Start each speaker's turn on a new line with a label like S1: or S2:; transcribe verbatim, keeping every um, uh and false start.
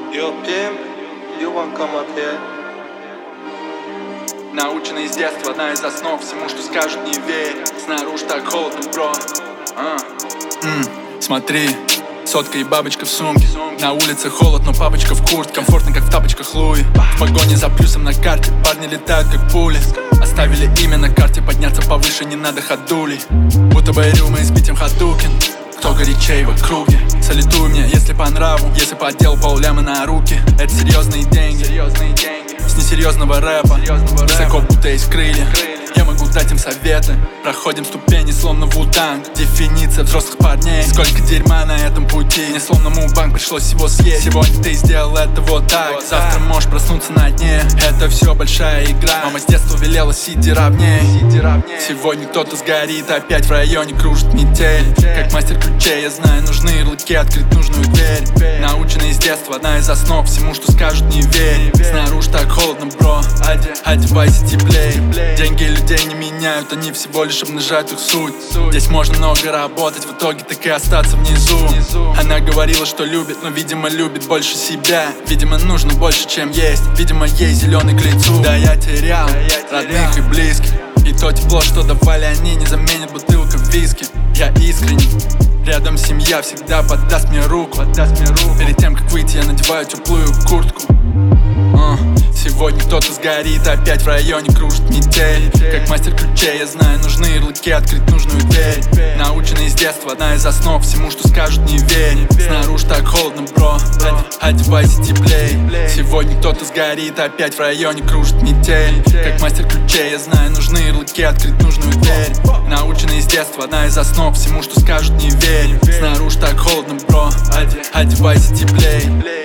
S1: Yo, pimp, you want come up here?
S2: Наученный с детства, одна из основ. Всему, что скажут, не верь. Снаружи так холодно, бро. а. М, Смотри, сотка и бабочка в сумке. На улице холод, но папочка в куртке. Комфортно, как в тапочках Луи. В погоне за плюсом на карте. Парни летают, как пули. Оставили имя на карте, подняться повыше не надо ходулей. Будто бы рюмы с битем Хадукин. Кто горячей в округе? Салютуй мне, если по нраву. Если по делу полляма на руки. Это серьезные деньги, серьезные деньги. С несерьезного рэпа, высоко будто есть крылья. Я могу дать им советы. Проходим ступени, словно вулкан. Дефиниция взрослых парней. Сколько дерьма на этом пути. Мне словно мукбанг пришлось его съесть. Сегодня ты сделал это вот так. Завтра можешь проснуться на дне. Это все большая игра. Мама с детства велела, сиди ровней. Сегодня кто-то сгорит, опять в районе кружит метель. Как мастер ключей, я знаю, нужны ярлыки, открыть нужную дверь. Наученный с детства, одна из основ. Всему, что скажут, не верь. Снаружи так холодно, бро. Одевайся теплей. Деньги людей не меняют, они всего лишь обнажают их суть. Здесь можно много работать, в итоге так и остаться внизу. Она говорила, что любит, но, видимо, любит больше себя. Видимо, нужно больше, чем есть. Видимо, ей зеленый к лицу. Да, я терял родных и близких. И то тепло, что давали они, не заменит бутылка виски. Я искренне. Рядом семья всегда подаст мне руку. Перед тем, как выйти, я надеваю теплую куртку. uh. Сегодня кто-то сгорит, опять в районе кружит метель. Как мастер ключей, я знаю, нужны ярлыки, открыть нужную дверь. Наученный с детства, одна из основ. Всему, что скажут, не верь. Снаружи так холодно, бро. Одевайся теплей. Сегодня кто-то сгорит, опять в районе кружит метель. Как мастер ключей, я знаю, нужны ярлыки, открыть нужную дверь. Наученный с детства, одна из основ. Всему, что скажут, не верь. Снаружи так холодно, бро. Одевайся теплей.